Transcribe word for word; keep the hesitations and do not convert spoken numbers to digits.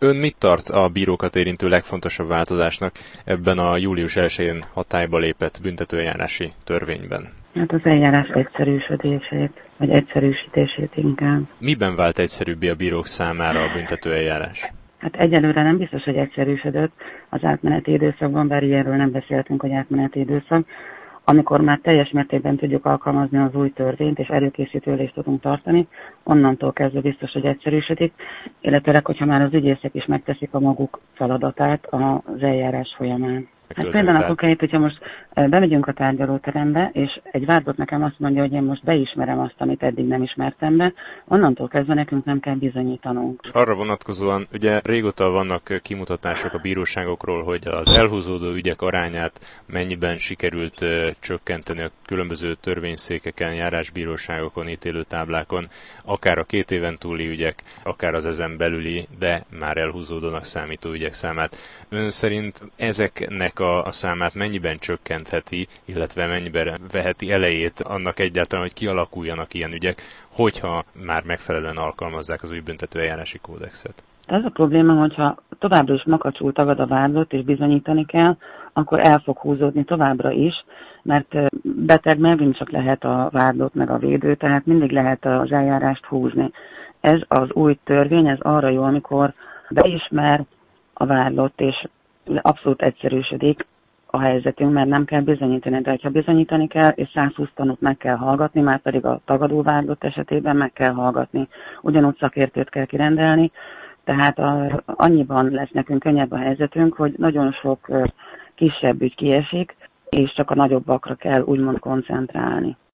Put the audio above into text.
Ön mit tart a bírókat érintő legfontosabb változásnak ebben a július elsején hatályba lépett büntetőeljárási törvényben? Hát az eljárás egyszerűsödését, vagy egyszerűsítését inkább. Miben vált egyszerűbbé a bírók számára a büntetőeljárás? Hát egyelőre nem biztos, hogy egyszerűsödött az átmeneti időszakban, bár ilyenről nem beszéltünk, hogy átmeneti időszak. Amikor már teljes mértékben tudjuk alkalmazni az új törvényt, és előkészítő ülést tudunk tartani, onnantól kezdve biztos, hogy egyszerűsödik, illetőleg, hogyha már az ügyészek is megteszik a maguk feladatát az eljárás folyamán. Hát például akkor kell itt, hogyha most bemegyünk a tárgyalóterembe, és egy vádlott nekem azt mondja, hogy én most beismerem azt, amit eddig nem ismertem be, onnantól kezdve nekünk nem kell bizonyítanunk. Arra vonatkozóan, ugye régóta vannak kimutatások a bíróságokról, hogy az elhúzódó ügyek arányát mennyiben sikerült uh, csökkenteni a különböző törvényszékeken, járásbíróságokon, ítélőtáblákon, akár a két éven túli ügyek, akár az ezen belüli, de már elhúzódónak számító ügyek számát. Ön szerint ezeknek a, a számát mennyiben csökkentheti, illetve mennyiben veheti elejét annak egyáltalán, hogy kialakuljanak ilyen ügyek, hogyha már megfelelően alkalmazzák az új büntetőeljárási kódexet? Ez a probléma, hogyha továbbra is makacsul tagad a vádlott és bizonyítani kell, akkor el fog húzódni továbbra is, mert beteg megint csak lehet a vádlott meg a védő, tehát mindig lehet az eljárást húzni. Ez az új törvény, ez arra jó, amikor beismer a vádlott, és abszolút egyszerűsödik a helyzetünk, mert nem kell bizonyítani, de ha bizonyítani kell, és százhúsz tanút meg kell hallgatni, már pedig a tagadó vádlott esetében meg kell hallgatni. Ugyanúgy szakértőt kell kirendelni, tehát a, annyiban lesz nekünk könnyebb a helyzetünk, hogy nagyon sok kisebb ügy kiesik, és csak a nagyobbakra kell úgymond koncentrálni.